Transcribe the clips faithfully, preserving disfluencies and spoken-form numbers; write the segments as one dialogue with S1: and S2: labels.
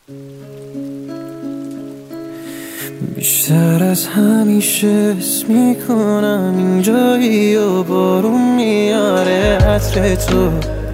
S1: بیشتر از همیشه حس میکنم اینجایی و بارون میاره عطر تو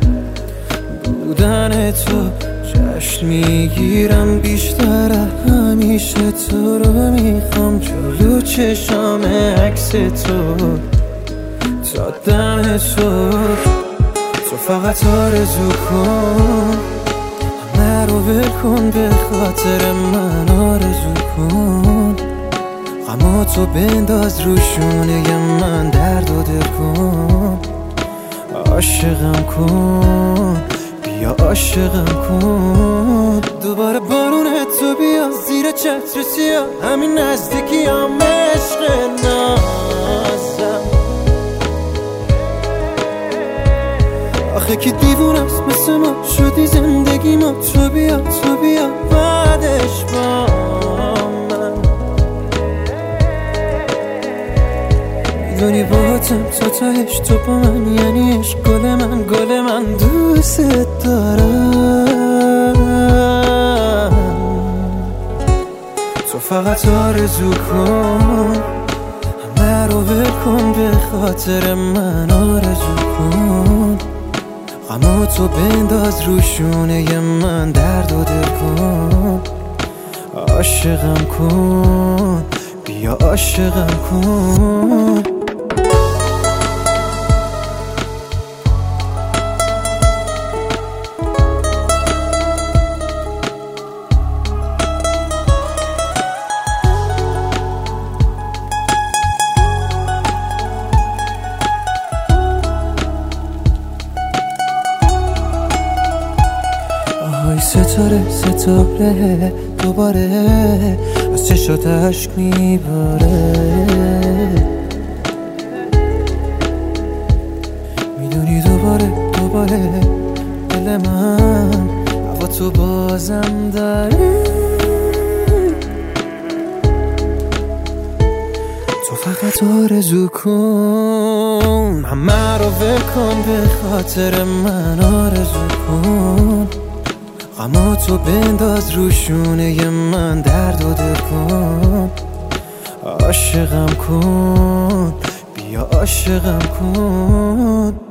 S1: بودن تو جشن میگیرم بیشتر همیشه تو رو میخوام جلو چشام عکس تو تا دم تو تو فقط آرزو کن همه رو ول کن به خاطر من آرزو کن غما تو بنداز رو شونه من درد و دل کن عاشقم کن بیا عاشقم کن دوباره بارون تو بیا زیر چتر سیاه همین نزدیکی هم عشق نازم آخه که دیوونه است مثل ما شدی زندگی ما تو بیا تو بیا بعدش با من میدونی باهاتم تا تهش تو با من یعنی عشق گل من گل من دوست دارم تو فقط آرزو کن همه رو ول کن به خاطر من آرزو کن غما تو بنداز رو شونه من درد و دل کن عاشقم کن بیا عاشقم کن آهای ستاره ستاره دوباره از چشات عشق میباره میدونی دوباره دوباره دل من هوا تو بازم داره تو فقط آرزو کن همه رو ول کن به خاطر من آرزو کن غما تو بنداز رو شونه من درد و دل کن عاشقم کن بیا عاشقم کن